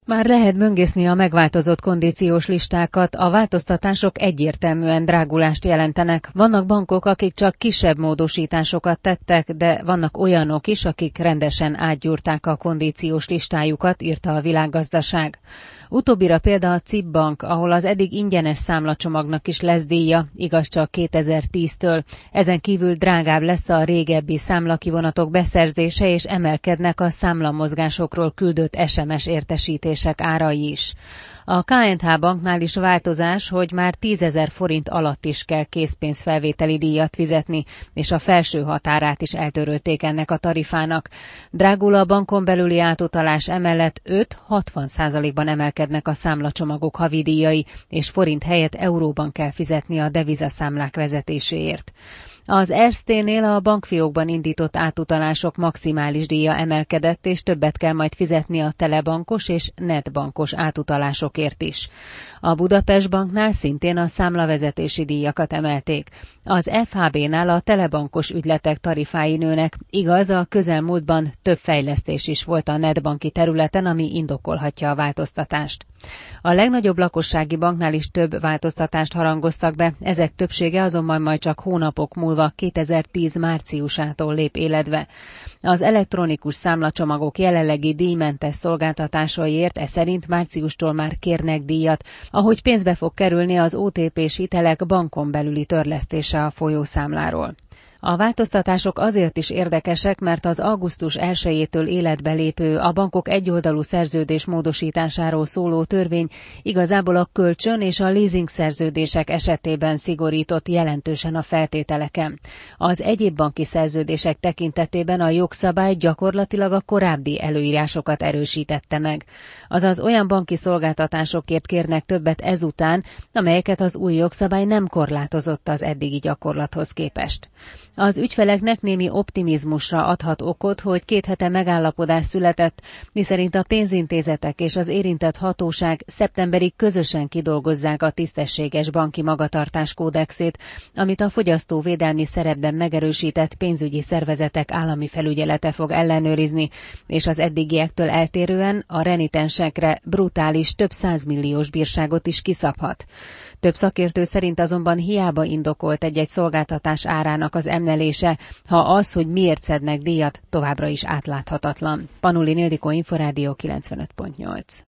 Már lehet böngészni a megváltozott kondíciós listákat, a változtatások egyértelműen drágulást jelentenek. Vannak bankok, akik csak kisebb módosításokat tettek, de vannak olyanok is, akik rendesen átgyúrták a kondíciós listájukat, írta a Világgazdaság. Utóbbira példa a CIP Bank, ahol az eddig ingyenes számlacsomagnak is lesz díja, igaz csak 2010-től. Ezen kívül drágább lesz a régebbi számlakivonatok beszerzése, és emelkednek a számlamozgásokról küldött SMS értesítések árai is. A K&H Banknál is változás, hogy már 10 000 forint alatt is kell készpénzfelvételi díjat fizetni, és a felső határát is eltörölték ennek a tarifának. Drágul a bankon belüli átutalás, emellett 5-60%-ban emelkednek a számlacsomagok havidíjai, és forint helyett euróban kell fizetni a devizaszámlák vezetéséért. Az Erste-nél a bankfiókban indított átutalások maximális díja emelkedett, és többet kell majd fizetni a telebankos és netbankos átutalásokért is. A Budapest Banknál szintén a számlavezetési díjakat emelték. Az FHB-nál a telebankos ügyletek tarifái nőnek, igaz, a közelmúltban több fejlesztés is volt a netbanki területen, ami indokolhatja a változtatást. A legnagyobb lakossági banknál is több változtatást harangoztak be, ezek többsége azonban majd csak hónapok múlva 2010 márciusától lép életbe. Az elektronikus számlacsomagok jelenlegi díjmentes szolgáltatásaiért szerint márciustól már kérnek díjat, ahogy pénzbe fog kerülni az OTP-s hitelek bankon belüli törlesztése a folyószámláról. A változtatások azért is érdekesek, mert az augusztus 1-től életbe lépő, a bankok egyoldalú szerződés módosításáról szóló törvény igazából a kölcsön és a leasing szerződések esetében szigorított jelentősen a feltételeken. Az egyéb banki szerződések tekintetében a jogszabály gyakorlatilag a korábbi előírásokat erősítette meg. Azaz olyan banki szolgáltatásokért kérnek többet ezután, amelyeket az új jogszabály nem korlátozott az eddigi gyakorlathoz képest. Az ügyfeleknek némi optimizmusra adhat okot, hogy 2 hete megállapodás született, miszerint a pénzintézetek és az érintett hatóság szeptemberig közösen kidolgozzák a tisztességes banki magatartás kódexét, amit a fogyasztóvédelmi szerepben megerősített pénzügyi szervezetek állami felügyelete fog ellenőrizni, és az eddigiektől eltérően a renitensekre brutális több 100 milliós bírságot is kiszabhat. Több szakértő szerint azonban hiába indokolt egy-egy szolgáltatás árának az emelése, ha az, hogy miért szednek díjat, továbbra is átláthatatlan. Panulin Ildikó, Inforádió 95.8.